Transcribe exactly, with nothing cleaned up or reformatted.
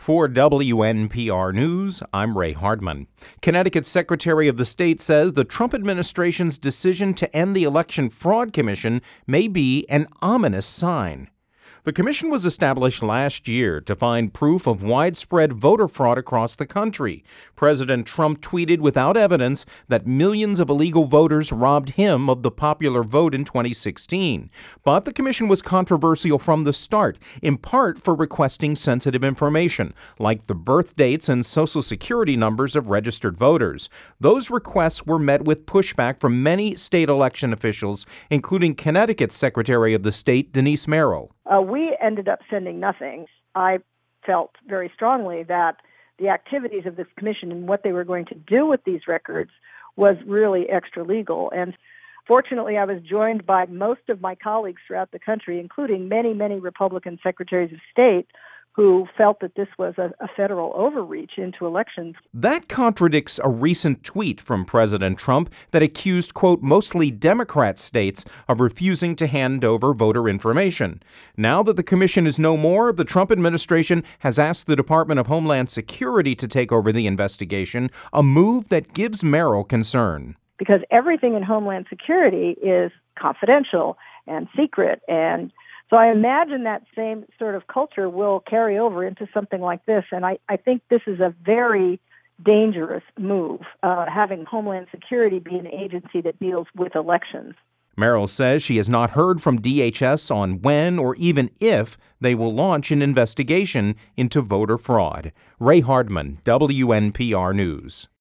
For W N P R News, I'm Ray Hardman. Connecticut's Secretary of the State says the Trump administration's decision to end the Election Fraud Commission may be an ominous sign. The commission was established last year to find proof of widespread voter fraud across the country. President Trump tweeted without evidence that millions of illegal voters robbed him of the popular vote in twenty sixteen. But the commission was controversial from the start, in part for requesting sensitive information, like the birth dates and social security numbers of registered voters. Those requests were met with pushback from many state election officials, including Connecticut's Secretary of the State, Denise Merrill. Uh, we ended up sending nothing. I felt very strongly that the activities of this commission and what they were going to do with these records was really extra legal. And fortunately, I was joined by most of my colleagues throughout the country, including many, many Republican secretaries of state, who felt that this was a, a federal overreach into elections. That contradicts a recent tweet from President Trump that accused, quote, mostly Democrat states of refusing to hand over voter information. Now that the commission is no more, the Trump administration has asked the Department of Homeland Security to take over the investigation, a move that gives Merrill concern. Because everything in Homeland Security is confidential and secret, and so I imagine that same sort of culture will carry over into something like this, and I, I think this is a very dangerous move, uh, having Homeland Security be an agency that deals with elections. Merrill says she has not heard from D H S on when or even if they will launch an investigation into voter fraud. Ray Hardman, W N P R News.